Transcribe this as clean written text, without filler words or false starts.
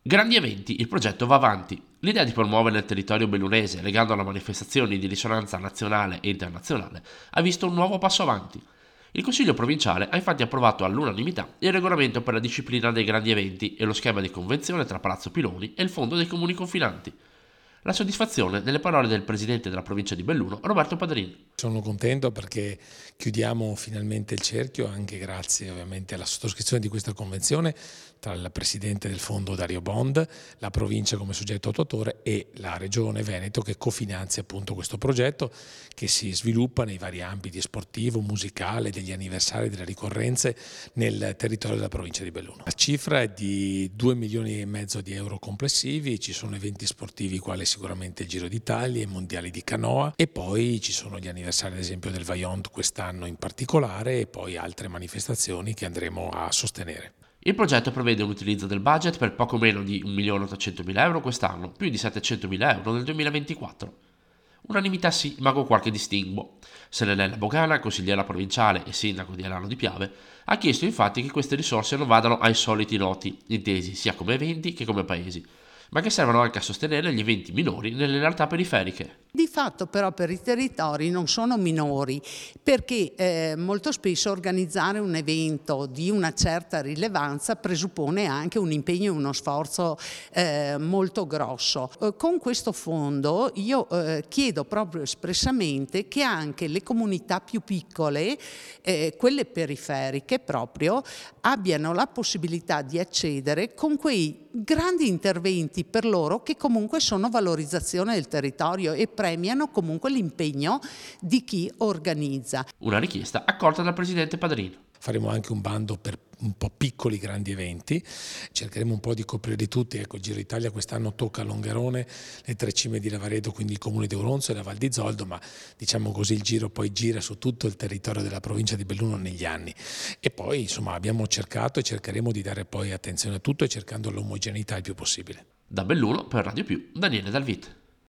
Grandi eventi, il progetto va avanti. L'idea di promuovere il territorio bellunese legandolo a manifestazioni di risonanza nazionale e internazionale ha visto un nuovo passo avanti. Il Consiglio provinciale ha infatti approvato all'unanimità il regolamento per la disciplina dei grandi eventi e lo schema di convenzione tra Palazzo Piloni e il Fondo dei Comuni Confinanti. La soddisfazione nelle parole del presidente della provincia di Belluno, Roberto Padrin. Sono contento perché chiudiamo finalmente il cerchio, anche grazie ovviamente alla sottoscrizione di questa convenzione tra il presidente del fondo Dario Bond, la provincia come soggetto attuatore e la regione Veneto che cofinanzia appunto questo progetto che si sviluppa nei vari ambiti sportivo, musicale, degli anniversari, delle ricorrenze nel territorio della provincia di Belluno. La cifra è di 2,5 milioni di euro complessivi, ci sono eventi sportivi quali sicuramente il Giro d'Italia, i mondiali di canoa e poi ci sono gli anniversari ad esempio del Vaillant quest'anno in particolare e poi altre manifestazioni che andremo a sostenere. Il progetto prevede un utilizzo del budget per poco meno di 1.800.000 euro quest'anno, più di 700.000 euro nel 2024. Unanimità sì, ma con qualche distinguo. Serenella Bogana, consigliera provinciale e sindaco di Alano di Piave, ha chiesto infatti che queste risorse non vadano ai soliti noti, intesi sia come eventi che come paesi, ma che servano anche a sostenere gli eventi minori nelle realtà periferiche. Di fatto però per i territori non sono minori perché molto spesso organizzare un evento di una certa rilevanza presuppone anche un impegno e uno sforzo molto grosso. Con questo fondo io chiedo proprio espressamente che anche le comunità più piccole, quelle periferiche proprio, abbiano la possibilità di accedere con quei grandi interventi per loro che comunque sono valorizzazione del territorio e premiano comunque l'impegno di chi organizza. Una richiesta accolta dal presidente Padrin. Faremo anche un bando per un po' piccoli grandi eventi, cercheremo un po' di coprirli tutti. Ecco, il Giro d'Italia quest'anno tocca a Longarone, le 3 cime di Lavaredo, quindi il comune di Auronzo e la Val di Zoldo, ma diciamo così il giro poi gira su tutto il territorio della provincia di Belluno negli anni. E poi insomma abbiamo cercato e cercheremo di dare poi attenzione a tutto e cercando l'omogeneità il più possibile. Da Belluno per Radio Più, Daniele Dalvit.